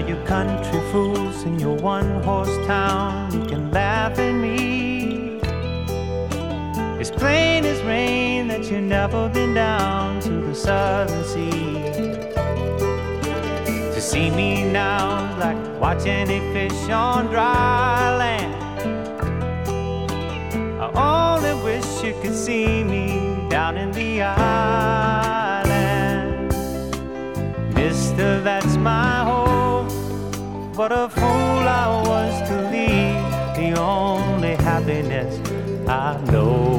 you country fools in your one-horse town, you can laugh at me. It's plain as rain that you've never been down to the southern sea. To see me now is like watching a fish on dry land. I only wish you could see me down in the island. Mister, that's my hope. What a fool I was to leave the only happiness I know.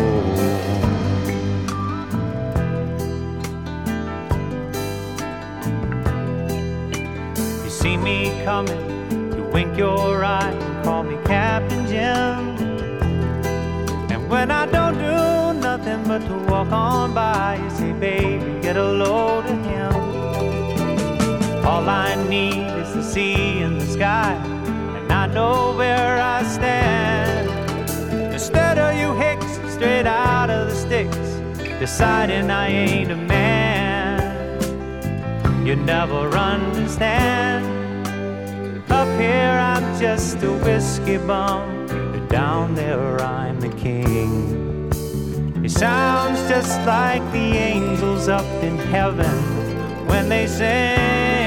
You see me coming, you wink your eye and call me Captain Jim. And when I don't do nothing but to walk on by, you say, baby, get a load of him. All I need is the sea and the sky, and I know where I stand. Instead of you hicks straight out of the sticks, deciding I ain't a man. You never understand. Up here I'm just a whiskey bum, but down there I'm the king. It sounds just like the angels up in heaven when they sing.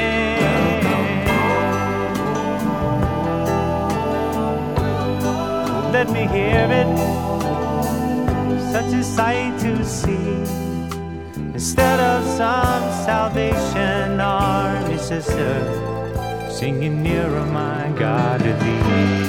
Let me hear it, such a sight to see. Instead of some Salvation Army sister singing nearer, my God, to thee.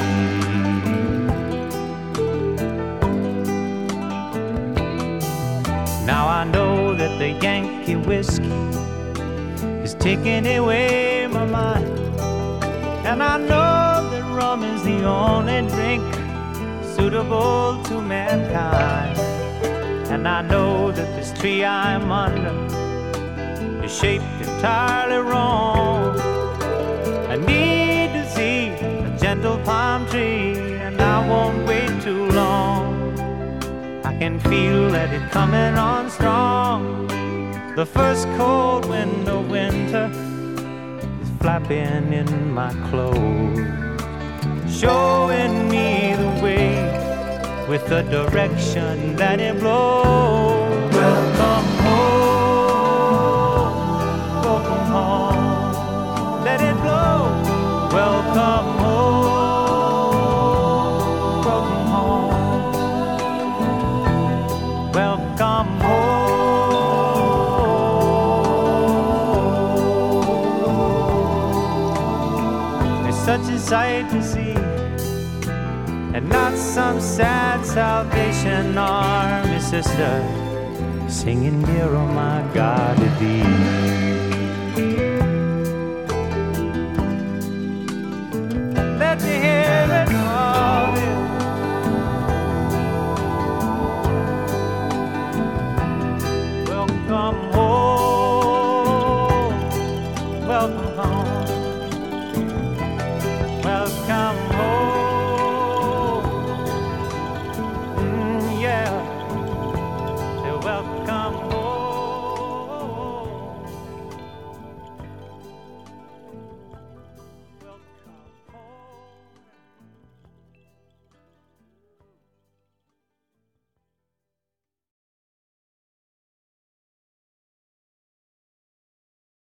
Now I know that the Yankee whiskey is taking away my mind, and I know that rum is the only drink suitable to mankind. And I know that this tree I'm under is shaped entirely wrong. I need to see a gentle palm tree, and I won't wait too long. I can feel that it's coming on strong. The first cold wind of winter is flapping in my clothes, showing me the way with the direction that it blows. Welcome home, welcome home, let it blow. Welcome home, welcome home, welcome home. It's such a sight to see, and not some sad Salvation Army sister singing, dear, oh my God, to thee.